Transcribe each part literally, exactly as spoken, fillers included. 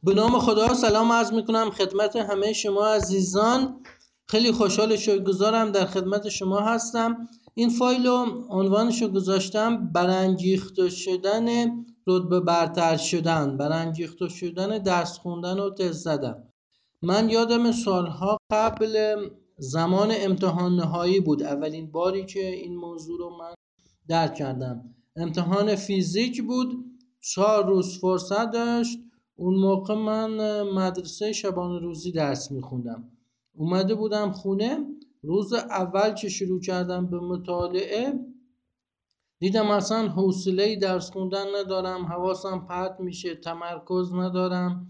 به نام خدا سلام عرض میکنم خدمت همه شما عزیزان. خیلی خوشحال و شکرگزارم در خدمت شما هستم. این فایل رو عنوانش رو گذاشتم برانگیخته شدن رتبه برتر شدن، برانگیخته شدن درس خوندن و تست زدن. من یادم سالها قبل زمان امتحان نهایی بود اولین باری که این موضوع رو من درک کردم. امتحان فیزیک بود، چهار روز فرصت داشت. اون موقع من مدرسه شبانه روزی درس میخوندم. اومده بودم خونه، روز اول که شروع کردم به مطالعه دیدم اصلا حوصله درس خوندن ندارم، حواسم پرت میشه، تمرکز ندارم.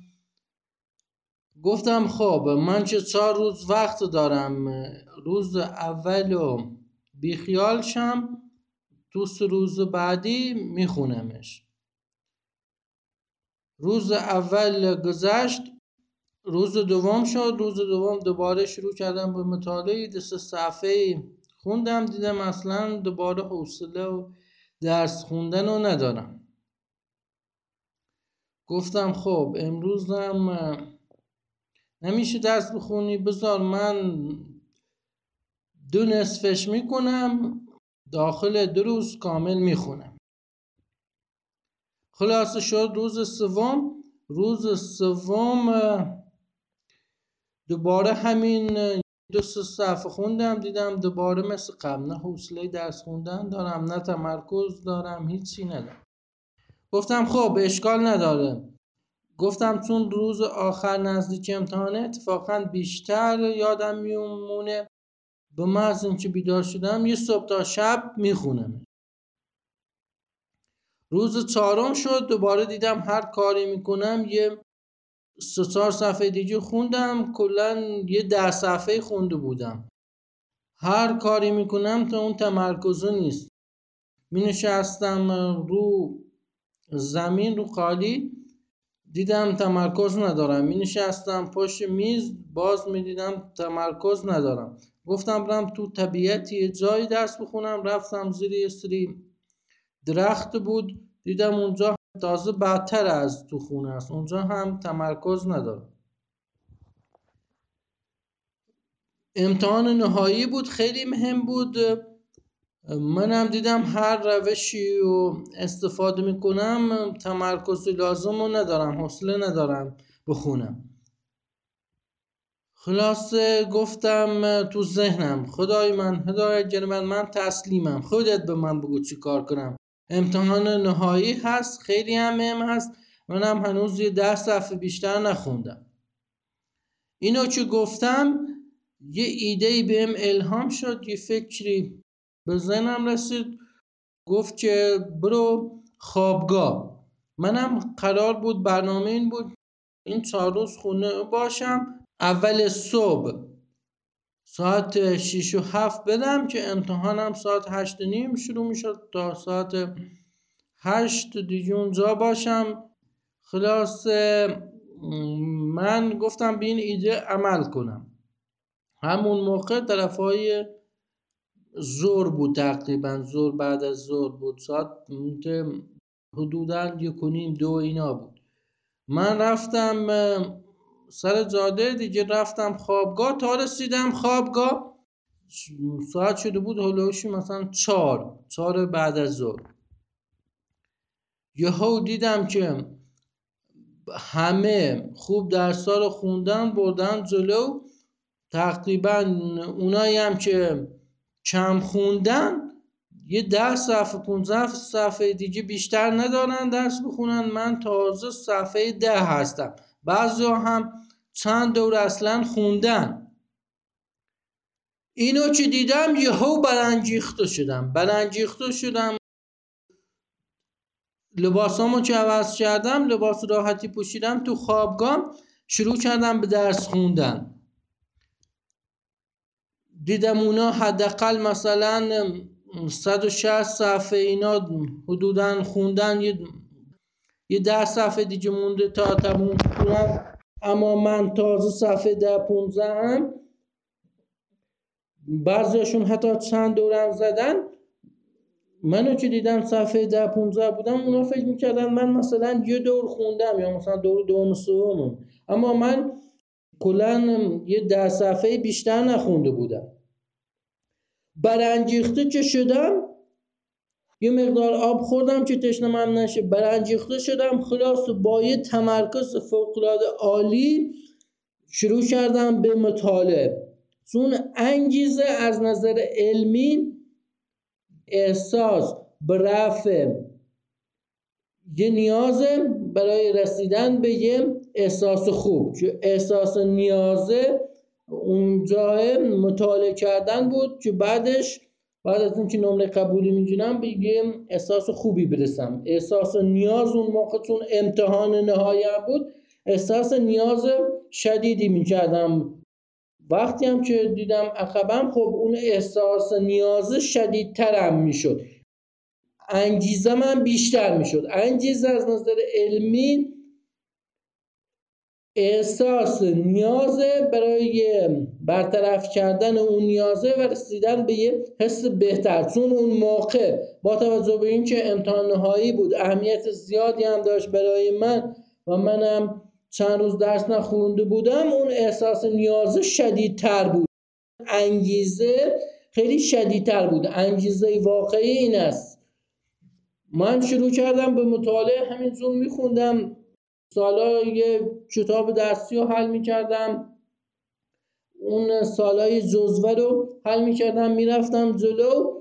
گفتم خب من چه چهار روز وقت دارم، روز اولو بیخیال شم، دو سه روز بعدی میخونمش. روز اول گذشت، روز دوم شد، روز دوم دوباره شروع کردم به مطالعه، دو سه صفحه خوندم، دیدم اصلا دوباره حوصله و درس خوندن رو ندارم. گفتم خب امروزم نمیشه درس بخونی، بذار من دو نصفش میکنم، داخل دو روز کامل میخونم. خلاصه شد روز سوم روز سوم دوباره همین دو سه صفحه خوندم، دیدم دوباره مثل قبل نه حوصله درس خوندن دارم، نه تمرکز دارم، هیچی ندارم. گفتم خب اشکال نداره. گفتم چون روز آخر نزدیک امتحانه اتفاقا بیشتر یادم میمونه، به محض اینکه بیدار شدم یه صبح تا شب میخونم. روز چهارم شد، دوباره دیدم هر کاری میکنم یه سه چهار صفحه دیگه خوندم، کلا یه ده صفحه خونده بودم. هر کاری میکنم تا اون تمرکزه نیست. می نشستم رو زمین، رو خالی، دیدم تمرکز ندارم. می نشستم پشت میز، باز می دیدم تمرکز ندارم. گفتم برم تو طبیعت یه جایی درس بخونم. رفتم زیر یه سری درخت بود، دیدم اونجا تازه بدتر از تو خونه است، اونجا هم تمرکز ندارم. امتحان نهایی بود، خیلی مهم بود. منم دیدم هر روشی رو استفاده میکنم تمرکز لازم رو ندارم، حوصله ندارم بخونم. خلاصه گفتم تو ذهنم خدای من، هدایتگر من، من تسلیمم، خودت به من بگو چی کار کنم. امتحان نهایی هست، خیلی هم مهم هست، منم هنوز یه ده صفحه بیشتر نخوندم. اینو که گفتم یه ایده‌ای بهم الهام شد، یه فکری به ذهنم رسید. گفت که برو خوابگاه. منم قرار بود، برنامه این بود این چهار روز خونه باشم، اول صبح ساعت شیش و هفت بدم که امتحانم ساعت هشت و نیم شروع میشد، تا ساعت هشت دیگه اونجا باشم. خلاصه من گفتم به این ایده عمل کنم. همون موقع طرفای ظهر بود، تقریبا ظهر، بعد از ظهر بود، ساعت حدودا یک و نیم دو اینا بود. من رفتم سر جاده دیگه، رفتم خوابگاه. تا رسیدم خوابگاه ساعت شده بود هلوشی مثلا چهار چهار بعد از ظهر. یهو دیدم که همه خوب درسا رو خوندن بردن جلو، تقریبا اونایی هم که کم خوندن یه ده صفحه پونزده صفحه دیگه بیشتر ندارن درس بخونن. من تازه صفحه ده هستم، بعضی هم چند دور اصلا خوندن. اینو که دیدم یهو برانگیخته شدم برانگیخته شدم لباسامو که عوض کردم، لباس راحتی پوشیدم، تو خوابگاه شروع کردم به درس خوندن. دیدم اونا حداقل مثلا صد و شصت صفحه اینا حدوداً خوندن، یه یه ده صفحه دیگه مونده تا تموم کنم، اما من تازه صفحه ده پونزده هم، بعضیشون حتی چند دورم زدن. منو که دیدم صفحه ده پونزده بودم، اونا فکر میکردن من مثلا یه دور خوندم یا مثلا دور دوم سوم، اما من کلا یه ده صفحه بیشتر نخونده بودم. برانگیخته که شدم، یه مقدار آب خوردم که تشنم هم نشه، برانگیخته شدم، خلاص با یه تمرکز فوق‌العاده عالی شروع کردم به مطالعه. چون انگیزه از نظر علمی احساس به رفع یه نیازه برای رسیدن به یه احساس خوب، که احساس نیازه اونجا مطالعه کردن بود که بعدش بعد از اینکه نمره قبولی میگیرم به یه احساس خوبی برسم. احساس نیاز اون موقع چون امتحان نهایی بود احساس نیاز شدیدی میکردم. وقتی هم که دیدم عقبم، خب اون احساس نیاز شدیدترم میشد، انگیزه من بیشتر میشد. انگیزه از نظر علمی احساس نیازه برای برطرف کردن اون نیازه و رسیدن به یه حس بهتر. چون اون موقع با توجه به اینکه امتحان نهایی بود اهمیت زیادی هم داشت برای من و منم چند روز درس نخونده بودم، اون احساس نیازه شدیدتر بود، انگیزه خیلی شدیدتر بود. انگیزه واقعی این است. من شروع کردم به مطالعه، همینجور میخوندم، سالا یه کتاب درسی رو حل میکردم، اون سالای جزوه رو حل میکردم، میرفتم جلو.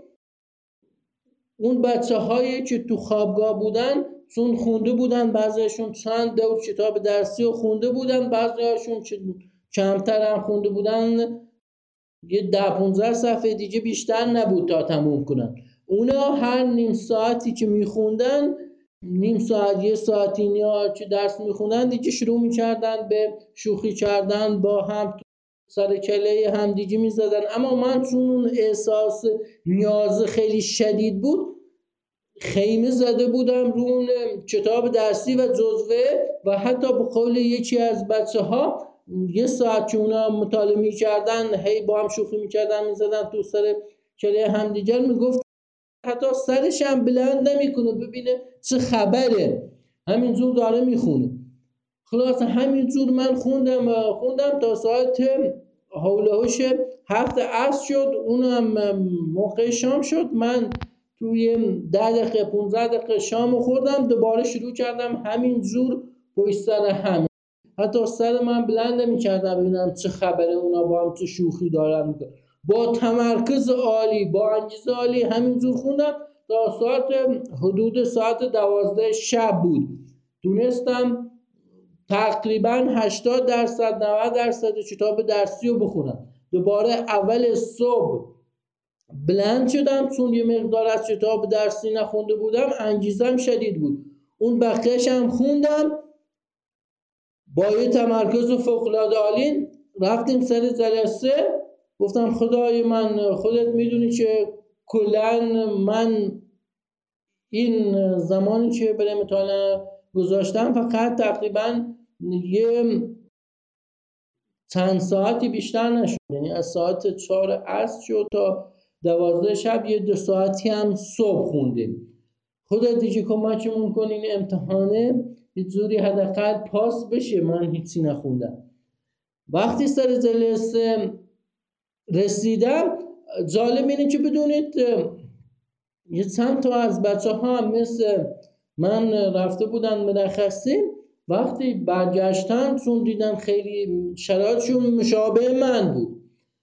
اون بچه هایی که تو خوابگاه بودن چون خونده بودن، بعضیشون چند دور کتاب درسی رو خونده بودن، بعضیشون کمتر هم خونده بودن، یه ده پونزده صفحه دیگه بیشتر نبود تا تموم کنن. اونا هر نیم ساعتی که میخوندن، نیم ساعت یه ساعتی یا که درس میخوندن دیگه شروع میکردن به شوخی کردن با هم، سر کله هم دیگه میزدن. اما من چون اون احساس نیاز خیلی شدید بود، خیمه زده بودم رو اون کتاب درسی و جزوه و حتی به قول یکی از بچه ها یه ساعت که اونا مطالعه میکردن هی با هم شوخی میکردن میزدن تو سر کله هم دیگر، میگفت حتی سرش هم بلند نمیکنه ببینه چه خبره، همینجور داره میخونه. خلاص همینجور من خوندم و خوندم تا ساعت حول و حوش هفت عصر شد، اونم موقع شام شد. من توی ده دقیقه پونزده دقیقه شام خوردم، دوباره شروع کردم همینجور پشت سر هم، حتی سر من بلند نمی‌کردم ببینم چه خبره، اونا با هم چه شوخی دارن. با تمرکز عالی، با انگیزه عالی همینجور خوندم تا ساعت حدود ساعت دوازده شب بود. تونستم تقریبا هشتاد درصد نود درصد کتاب درسی رو بخونم. دوباره اول صبح بلند شدم چون یه مقدار از کتاب درسی نخونده بودم، انگیزم شدید بود، اون بقیه‌اش هم خوندم با یه تمرکز فوق‌العاده عالی. رفتیم سر جلسه، گفتم خدای من خودت میدونی که کلاً من این زمانی که برای مطالعه گذاشتم فقط تقریباً یه چند ساعتی بیشتر نشد، یعنی از ساعت چهار عصر شد تا دوازده شب، یه دو ساعتی هم صبح خوندیم. خودت دیگه کمکمون کن این امتحانه یه جوری حداقل پاس بشه، من هیچی نخوندم. وقتی سر جلسه رسیدم، جالب اینه که بدونید یه چند تا از بچه ها هم مثل من رفته بودن مرخصی، وقتی برگشتن چون دیدن خیلی شرایطشون مشابه من بود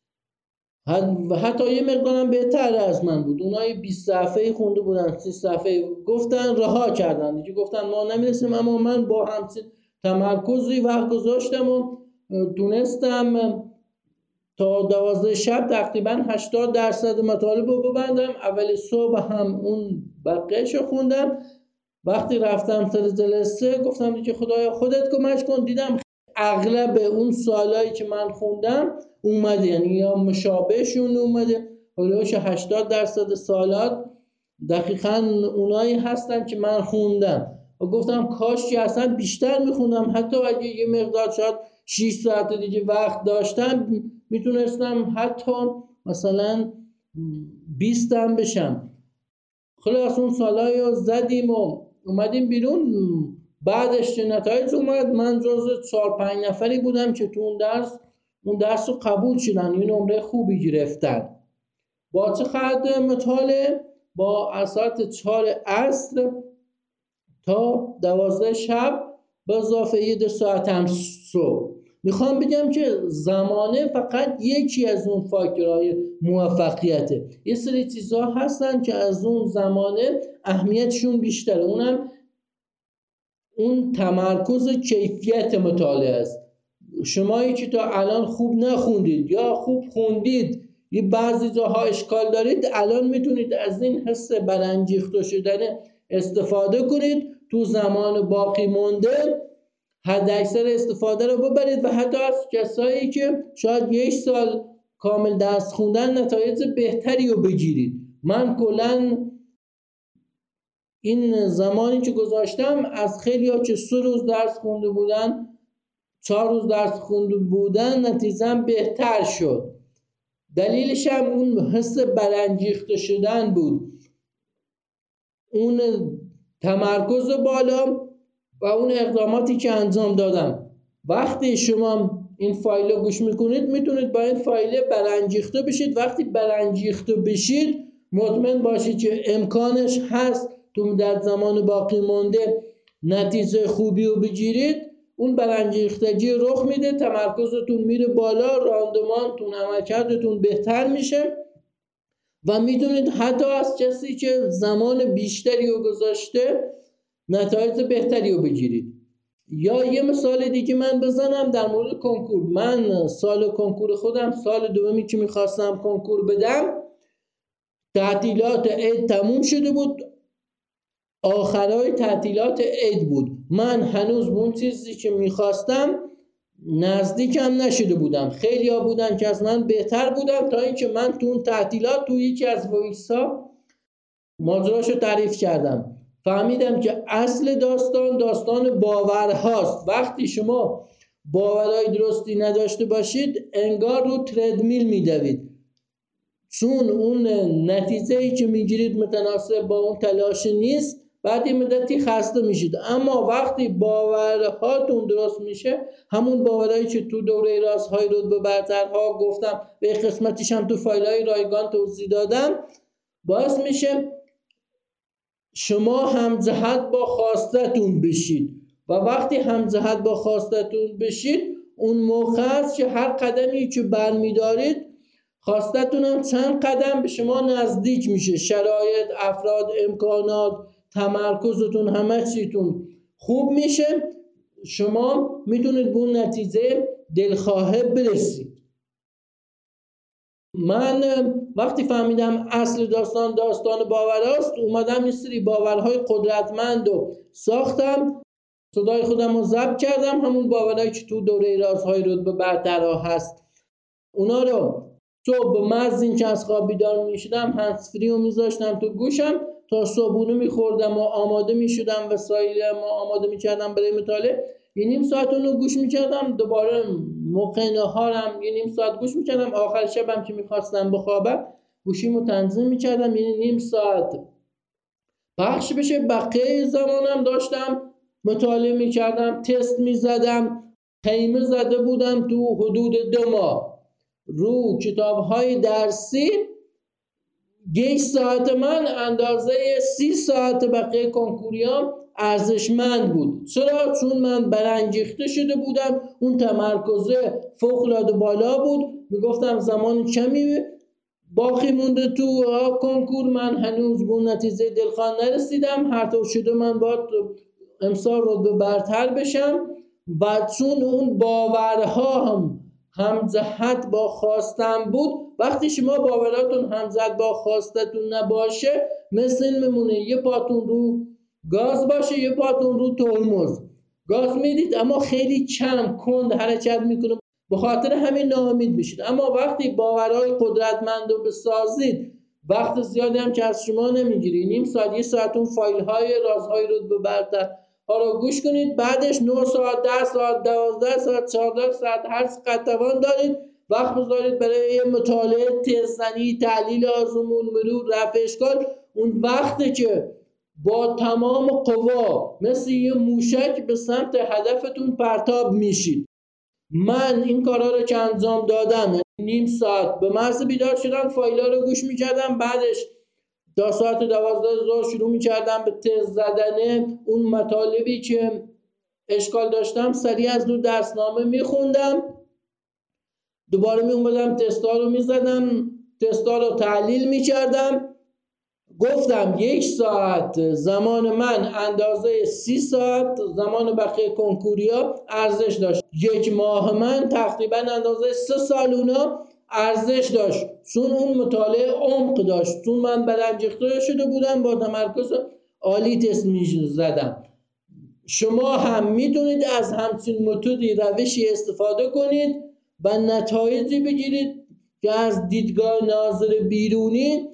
و حتی یه مقدارم بهتر از من بود، اونایی بیست صفحه خونده بودن، سی صفحه، گفتن رها کردن دیگه، گفتن ما نمیرسیم. اما من با همچین تمرکزی وقت گذاشتم و تونستم تا دوازده شب تقریبا هشتاد درصد مطالب رو ببندم. اول صبح هم اون بقیه‌شو خوندم. وقتی رفتم سر جلسه گفتم دیگه خدایا خودت کمک کن، دیدم اغلب اون سوالایی که من خوندم اومده، یعنی یا مشابهشون اومده، حدود هشتاد درصد سوالات دقیقاً اونایی هستن که من خوندم و گفتم کاش که اصلا بیشتر میخوندم، حتی اگه یه مقدار شاید شش ساعت دیگه وقت داشتم میتونستم حتی مثلا بیست هم بشم. خلاص اون سالایی رو زدیم و اومدیم بیرون. بعدش چه نتایج اومد؟ من جز چهار پنج نفری بودم که تو اون درس اون درس رو قبول شدن، این نمره خوبی گرفتن. با چه خط مطالعه؟ با از ساعت چهار عصر تا دوازده شب به اضافه یه دو ساعت هم صبح. میخوام بگم که زمانه فقط یکی از اون فاکتورهای موفقیته. یه سری چیزها هستن که از اون زمانه اهمیتشون بیشتره، اونم اون تمرکز کیفیت مطالعه است. شمایی که تا الان خوب نخوندید یا خوب خوندید، یه بعضی جاها اشکال دارید، الان میتونید از این حس برانگیخته شدن استفاده کنید. تو زمان باقی مونده حد اکثر استفاده رو ببرید و حتی از کسایی که شاید یک سال کامل درس خوندن نتایج بهتری رو بگیرید. من کلاً این زمانی که گذاشتم از خیلی ها که سه روز درس خونده بودن، چهار روز درس خونده بودن، نتیجه‌ام بهتر شد. دلیلش هم اون حس برانگیخته شدن بود، اون تمرکز بالا و اون اقداماتی که انجام دادم. وقتی شما این فایل رو گوش میکنید میتونید با این فایل برانگیخته بشید. وقتی برانگیخته بشید مطمئن باشید که امکانش هست تو در زمان باقی مونده نتیجه خوبی رو بگیرید. اون برانگیختگی رخ میده، تمرکزتون میره بالا، راندمانتون، عملکردتون بهتر میشه و میتونید حتی از کسی که زمان بیشتری رو گذاشته نتایج بهتری رو بگیرید. یا یه مثال دیگه من بزنم در مورد کنکور. من سال کنکور خودم، سال دومی که میخواستم کنکور بدم، تعطیلات عید تموم شده بود، آخرای تعطیلات عید بود. من هنوز به اون چیزی که میخواستم نزدیکم نشده بودم. خیلی ها بودن که از من بهتر بودن، تا اینکه من تو اون تعطیلات تو یکی از وایسا ماجراشو تعریف کردم، فهمیدم که اصل داستان داستان باورهاست. وقتی شما باورهای درستی نداشته باشید انگار رو تردمیل میدوید، چون اون نتیجه‌ای که میگیرید متناسب با اون تلاش نیست، بعد یه مدتی خسته میشید. اما وقتی باورهاتون درست میشه، همون باورهایی که تو دوره رازهای رتبه برترها گفتم، به قسمتیش هم تو فایل‌های رایگان توضیح دادم، باعث میشه شما همجهت با خواستتون بشید. و وقتی همجهت با خواستتون بشید، اون موقع است که هر قدمی که برمیدارید خواستتون هم چند قدم به شما نزدیک میشه. شرایط، افراد، امکانات، تمرکزتون، همه چیتون خوب میشه، شما میتونید به اون نتیجه دلخواه برسید. من وقتی فهمیدم اصل داستان داستان باوراست، اومدم یه سری باورهای قدرتمند رو ساختم، صدای خودم رو ضبط کردم، همون باورهایی که تو دوره رازهای رتبه برترها هست. اونا رو صبح به محض اینکه از خواب بیدار میشدم هندزفری رو میذاشتم تو گوشم، تا صبحونه میخوردم و آماده میشدم وسایل ما آماده میکردم برای مطالعه، یه نیم ساعت اونو گوش میکردم. دوباره موقع نهارم یه نیم ساعت گوش میکردم. آخر شبم که میخواستم بخوابم گوشیمو تنظیم میکردم، یعنی نیم ساعت پخش بشه. بقیه زمانم داشتم مطالعه میکردم، تست میزدم. خیمه زده بودم تو حدود دو ماه رو کتاب‌های درسی. یک ساعت من اندازه سی ساعت بقیه کنکوریام ارزشمند بود. چرا؟ چون من برانگیخته شده بودم، اون تمرکزه فوق‌العاده بالا بود. میگفتم زمان کمی باقی مونده تو کنکور، من هنوز به نتیجه دلخواه نرسیدم، هر طور شده من باید امسال رتبه برتر بشم. و چون اون باورها هم همجهت با خواستم بود، وقتی شما باوراتون همجهت با خواستتون نباشه، مثل این میمونه یه پاتون رو گاز باشه یه پاتون رو ترمز. گاز میدید اما خیلی کم کند حرکت میکنه، به خاطر همین ناامید میشید. اما وقتی باورهای قدرتمند رو بسازید، وقت زیادی هم که از شما نمیگیری، نیم ساعت یه ساعت اون فایل های رازهای رتبه برتر ها رو گوش کنید، بعدش نه ساعت، ده ساعت، دوازده ساعت، چهارده ساعت هر چقدر توان دارید وقت بذارید برای مطالعه، تست زنی، تحلیل آزمون، مرور، رفع اشکال. اون وقته که با تمام قوا مثل یه موشک به سمت هدفتون پرتاب میشید. من این کارا رو که انجام دادم، نیم ساعت به محض بیدار شدن فایل‌ها رو گوش میکردم، بعدش تا ساعت دوازده ظهر شروع میکردم به تست زدن اون مطالبی که اشکال داشتم، سریع از رو درسنامه میخوندم، دوباره میومدم تستا رو میزدم، تستا رو تحلیل میکردم. گفتم یک ساعت زمان من اندازه سی ساعت زمان بقیه کنکوریا ارزش داشت. یک ماه من تقریبا اندازه سه سال اونا ارزش داشت، چون اون مطالعه عمق داشت، چون من برانگیخته شده بودم، با تمرکز عالی تست میزدم. شما هم میتونید از همچین متدی روشی استفاده کنید و نتایجی بگیرید که از دیدگاه ناظر بیرونی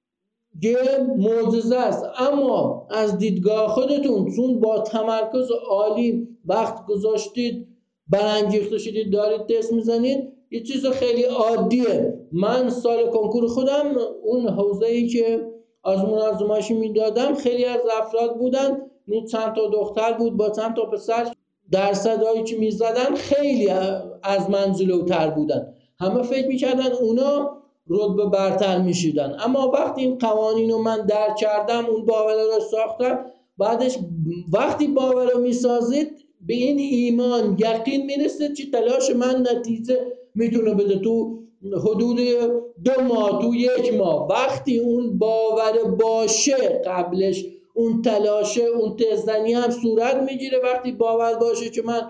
که معجزه است، اما از دیدگاه خودتون چون با تمرکز عالی وقت گذاشتید، برانگیخته شدید، دارید تست میزنید، یه چیز خیلی عادیه. من سال کنکور خودم اون حوزه‌ای که آزمون آزمایشی میدادم خیلی از افراد بودن، چند تا دختر بود با چند تا پسر، درصدایی که میزدن خیلی از من جلوتر بودن، همه فکر میکردن اونا رتبه برتر میشیدن. اما وقتی این قوانین رو من درک کردم، اون باور رو ساختم، بعدش وقتی باور رو میسازید به این ایمان یقین میرسه که تلاش من نتیجه میتونه بده. تو حدود دو ماه، تو یک ماه، وقتی اون باور باشه، قبلش اون تلاشه، اون تزدنی هم صورت میگیره. وقتی باور باشه که من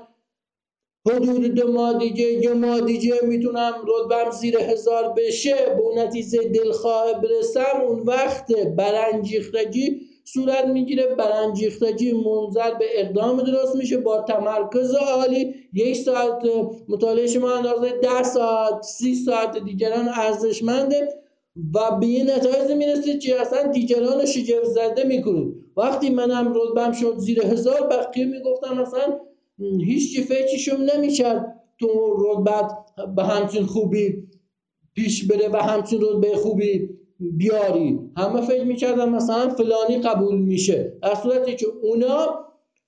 حدود دو ماه دیگه، یه ماه دیگه میتونم رتبه‌ام زیر هزار بشه، به اون نتیجه دلخواه برسم، اون وقت برانگیختگی صورت میگیره. برانگیختگی منجر به اقدام درست میشه با تمرکز عالی. یک ساعت مطالعه شما اندازه ده ساعت، سی ساعت دیگران ارزشمنده و به این نتایج میرسید که اصلا دیگران رو شگفت زده میکنید. وقتی منم رتبه‌ام شد زیر هزار، بقیه میگفتم اصلا هیچ چی فکرشون نمیکرد تو رتبت به همچین خوبی پیش بره و همچین رتبه خوبی بیاری. همه فکر میکردن مثلا فلانی قبول میشه، در صورتی که اونا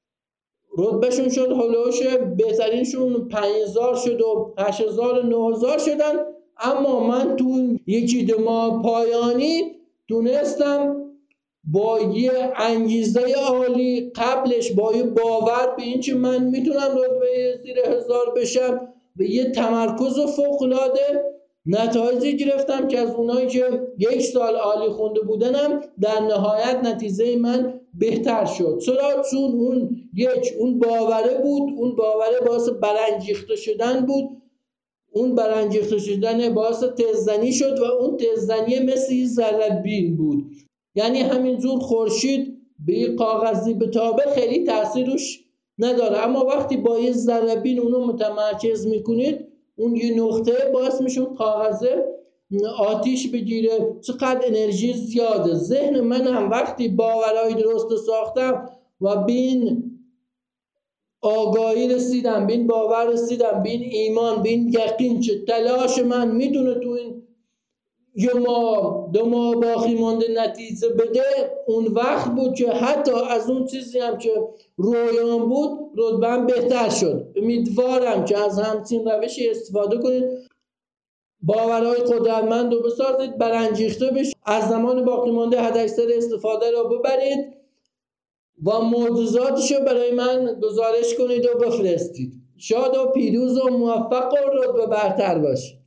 رتبهشون شد هلوش بهترینشون پنج هزار شد و هشت هزار و نه هزار شدن. اما من تو یکی دو ماه پایانی تونستم با یه انگیزه عالی، قبلش با یه باور به این که من میتونم رتبه زیر هزار بشم، به یه تمرکز فوق‌العاده نتایجی گرفتم که از اونایی که یک سال عالی خونده بودنم در نهایت نتیجه من بهتر شد. چرا؟ چون اون یک اون باوره بود، اون باوره باعث برانگیخته شدن بود، اون برانگیخته شدن باعث تزدنی شد و اون تزدنی مثل ذره‌بین بود. یعنی همینجور خورشید به یه کاغذی بتابه خیلی تاثیر روش نداره، اما وقتی با یه ذره‌بین اونو متمرکز میکنید، اون یه نقطه باعث میشه اون کاغذه آتیش بگیره. چقدر انرژی زیاده. ذهن من هم وقتی باورهای درست ساختم و به این آگاهی رسیدم، به این باور رسیدم، به این ایمان، به این یقین که تلاش من میتونه تو این یه ماه دو ماه باقی مانده نتیجه بده، اون وقت بود که حتی از اون چیزی هم که رویان بود رتبه‌ام بهتر شد. امیدوارم که از همچین روشی استفاده کنید، باورهای قدرتمند رو بسازید، برانگیخته بشید، از زمان باقی مانده حداکثر استفاده رو ببرید و معجزاتش رو برای من گزارش کنید و بفرستید. شاد و پیروز و موفق و رتبه برتر باشید.